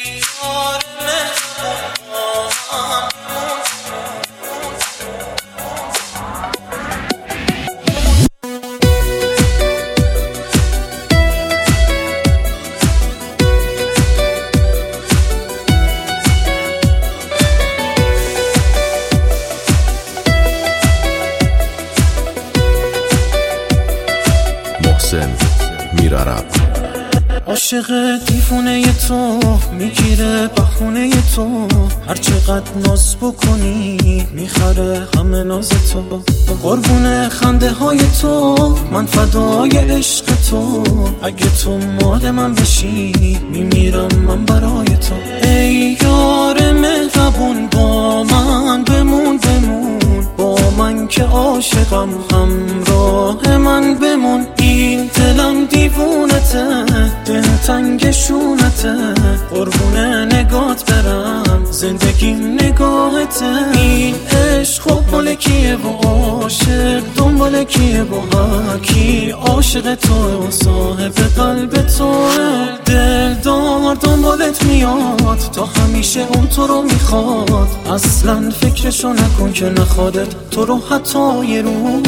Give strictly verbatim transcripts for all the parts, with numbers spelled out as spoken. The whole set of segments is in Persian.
میرارم عاشق دیوونه تو میگیره بهونه تو، هر چقدر ناز بکنی میخره همه ناز تو. قربون خنده های تو من فدای عشق تو، اگه تو مال من بشی میمیرم من برای تو. ای یار مهربون با من بمون بمون، با من که عاشقم همراه من بمون. این دلم دیوونته دلتنگ شونته، قربونه نگات برم زندگیم نگاهته. این عشق خب مال کیه و عاشق دنبال کیه و هر کی عاشق تو صاحب قلب تو. دل دار دنبالت میاد تا همیشه اون تو رو میخواد، اصلا فکرشو نکن که نخوادت تو رو حتی یه روز.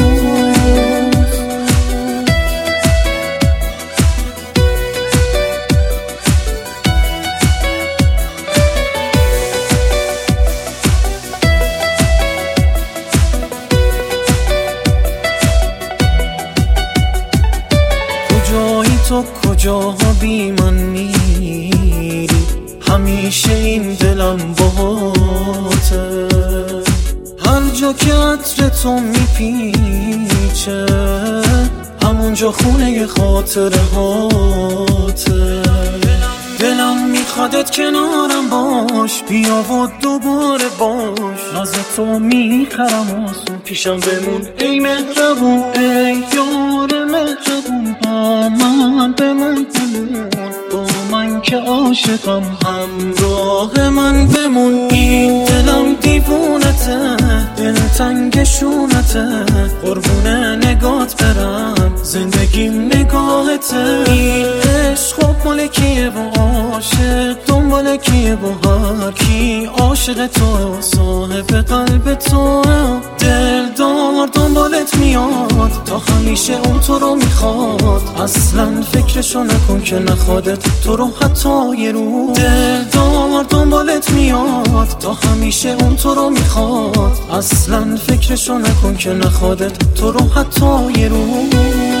کجایی تو کجاها بی من میری، همیشه این دلم باهاته. هر جا که عطر تو میپیچه همونجا خونه خاطره هاته. دلم میخوادت کنارم باش، بیا و دوباره باش. ناز تو میخرم آسون پیشم بمون ای مهربون. ای یار مهربون با من بمون بمون، با من که عاشقم همراه من بمون. این دلم دیوونته دلتنگ شونته، قربونه نگات برم زندگیم نگاهته. این عشق خب مال کیه و عاشق دنبال کیه و هر کی عاشق تو صاحب قلب تو. دل دار دنبالت میاد تا همیشه اون تو رو میخواد، اصلا فکرشو نکن که نخوادت تو رو حتی یه روز. دل دار دنبالت میاد تا همیشه اون تو رو میخواد، اصلا فکرشو نکن که نخوادت تو رو حتی یه روز.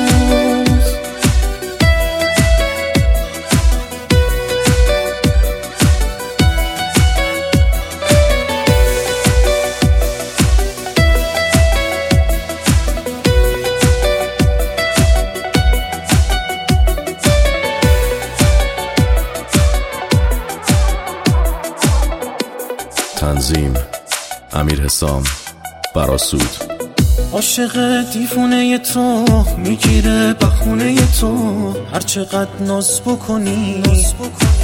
تنظیم امیر حسام براسود. عاشق دیوونه تو میگیره بهونه تو، هر چقدر ناز بکنی